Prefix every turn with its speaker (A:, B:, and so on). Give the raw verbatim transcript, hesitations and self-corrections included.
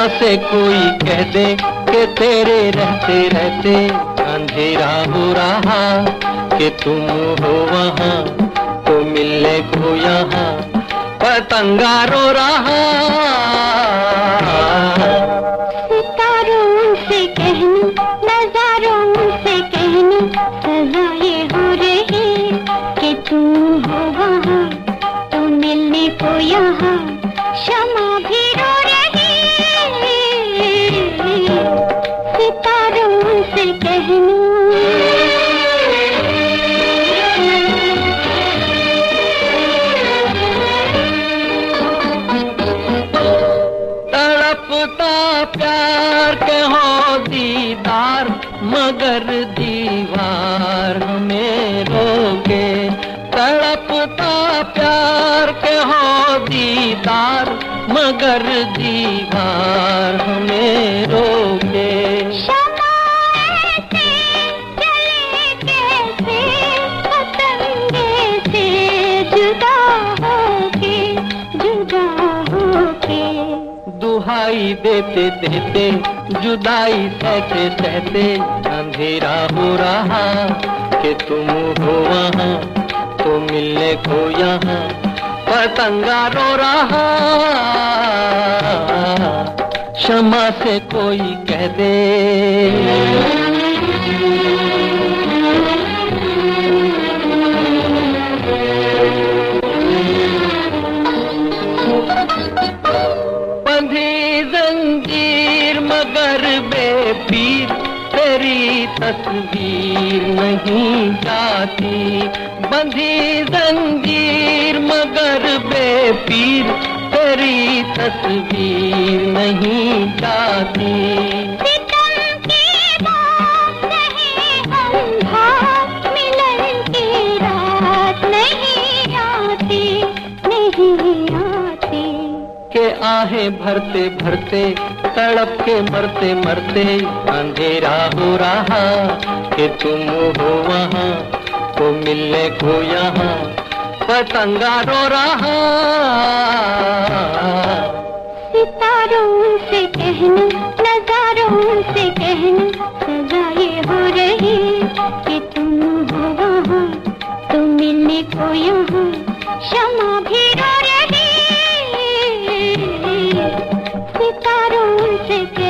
A: से कोई कह दे कि तेरे रहते रहते अंधेरा हो रहा, कि तुम हो वहाँ तो मिलने को यहाँ पतंगा रो रहा।
B: सितारों से कहनी, नजारों से कहनी, सजा ये हो रही कि तुम हो वहाँ तो मिलने को यहाँ शमा भी रो रही। सितारों से कहनी।
A: प्यार के हो दीदार, मगर दीवार हमें रोके। तड़पता प्यार के हो दीदार, मगर दीवार हमें रोके। दुहाई देते देते जुदाई सहते सहते अंधेरा हो रहा, कि तुम हो वहाँ तो मिलने को यहाँ पतंगा रो रहा। क्षमा से कोई कह दे जंजीर मगर बेपीर तेरी तस्वीर नहीं जाती। बंधी जंजीर मगर बेपीर तेरी तस्वीर नहीं जाती।
B: सितम की बात नहीं अंधा, मिलन की रात नहीं आती, नहीं आती।
A: के आहें भरते भरते तड़प के मरते मरते अंधेरा हो रहा, कि तुम हो वहाँ तो मिलने को यहाँ पतंगा रो रहा।
B: सितारों से कहनी, नजारों से कहनी, सजा ये हो रही कि तुम हो वहाँ तो मिलने को यहाँ शमा भी रो रही। सितारों से